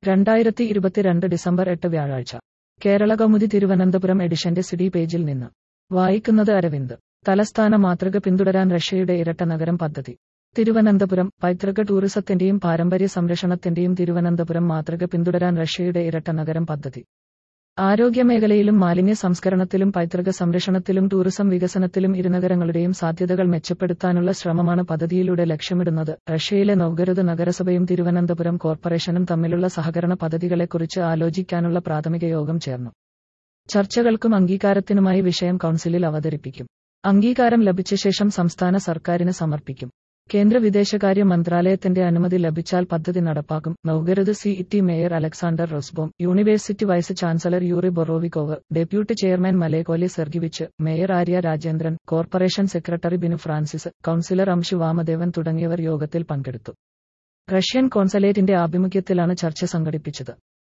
2022 December 8 വ്യാഴാഴ്ച. കേരള കൗമുദി തിരുവനന്തപുരം എഡിഷന്റെ CD പേജിൽ നിന്ന് വായിക്കുന്നത് അരവിന്ദ്. തലസ്ഥാന മാതൃക പിന്തുടരാൻ റഷ്യയുടെ ഇരട്ട നഗരം പദ്ധതി. തിരുവനന്തപുരം. പൈതൃക ടൂറിസത്തിന്റെയും പാരമ്പര്യ സംരക്ഷണത്തിന്റെയും തിരുവനന്തപുരം മാതൃക പിന്തുടരാൻ റഷ്യയുടെ ഇരട്ട നഗരം പദ്ധതി. ആരോഗ്യമേഖലയിലും മാലിന്യ സംസ്കരണത്തിലും പൈതൃക സംരക്ഷണത്തിലും ടൂറിസം വികസനത്തിലും ഇരുനഗരങ്ങളുടെയും സാധ്യതകൾ മെച്ചപ്പെടുത്താനുള്ള ശ്രമമാണ് പദ്ധതിയിലൂടെ ലക്ഷ്യമിടുന്നത്. റഷ്യയിലെ നോവ്ഗോരോദ് നഗരസഭയും തിരുവനന്തപുരം കോർപ്പറേഷനും തമ്മിലുള്ള സഹകരണ പദ്ധതികളെക്കുറിച്ച് ആലോചിക്കാനുള്ള പ്രാഥമിക യോഗം ചേർന്നു. ചർച്ചകൾക്കും അംഗീകാരത്തിനുമായി വിഷയം കൗൺസിലിൽ അവതരിപ്പിക്കും. അംഗീകാരം ലഭിച്ച ശേഷം സംസ്ഥാന സർക്കാരിന് സമർപ്പിക്കും. കേന്ദ്ര വിദേശകാര്യ മന്ത്രാലയത്തിന്റെ അനുമതി ലഭിച്ചാൽ പദ്ധതി നടപ്പാക്കും. Novgorod CET mayor Alexander Rozbaum, university vice chancellor Yuri Borovikov, deputy chairman മലേക്കോലി Sergeyevich, mayor Arya Rajendran, corporation secretary Binu Francis, councillor Amshu Vamadevan തുടങ്ങിയവർ യോഗത്തിൽ പങ്കെടുത്തു. റഷ്യൻ കോൺസലേറ്റിന്റെ ആഭിമുഖ്യത്തിലാണ് ചർച്ച സംഘടിപ്പിച്ചത്.